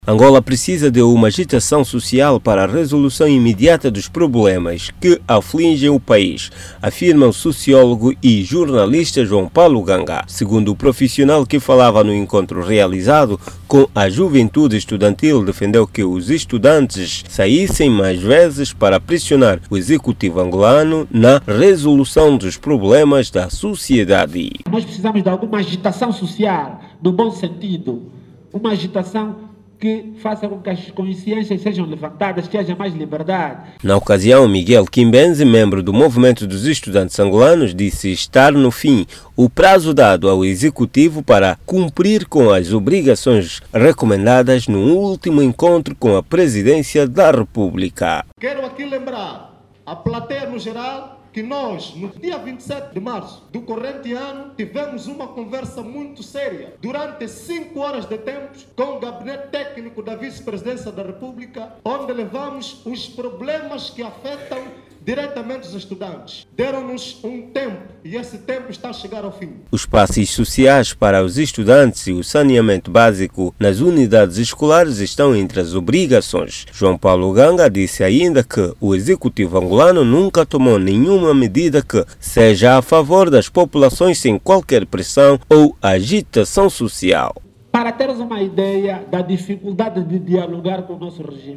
Angola precisa de uma agitação social para a resolução imediata dos problemas que afligem o país, afirma o sociólogo e jornalista João Paulo Ganga. Segundo o profissional que falava no encontro realizado com a juventude estudantil, defendeu que os estudantes saíssem mais vezes para pressionar o executivo angolano na resolução dos problemas da sociedade. Nós precisamos de alguma agitação social, no bom sentido, uma agitação que faça com que as consciências sejam levantadas, que haja mais liberdade. Na ocasião, Miguel Kimbenzi, membro do Movimento dos Estudantes Angolanos, disse estar no fim o prazo dado ao Executivo para cumprir com as obrigações recomendadas no último encontro com a Presidência da República. Quero aqui lembrar a plateia no geral que nós, no dia 27 de março do corrente ano, tivemos uma conversa muito séria, durante 5 horas de tempo, com o gabinete técnico da Vice-Presidência da República, onde levamos os problemas que afetam diretamente os estudantes. Deram-nos um tempo e esse tempo está a chegar ao fim. Os passes sociais para os estudantes e o saneamento básico nas unidades escolares estão entre as obrigações. João Paulo Ganga disse ainda que o executivo angolano nunca tomou nenhuma medida que seja a favor das populações sem qualquer pressão ou agitação social. Para teres uma ideia da dificuldade de dialogar com o nosso regime,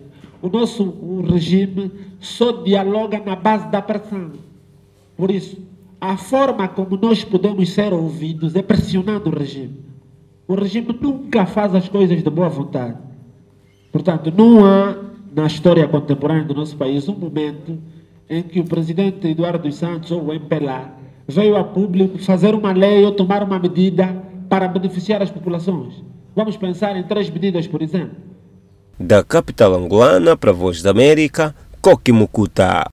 o regime só dialoga na base da pressão. Por isso, a forma como nós podemos ser ouvidos é pressionando o regime. O regime nunca faz as coisas de boa vontade. Portanto, não há, na história contemporânea do nosso país, um momento em que o presidente Eduardo dos Santos ou o MPLA veio a público fazer uma lei ou tomar uma medida para beneficiar as populações. Vamos pensar em 3 medidas, por exemplo. Da capital angolana para a Voz da América, Coque Mucuta.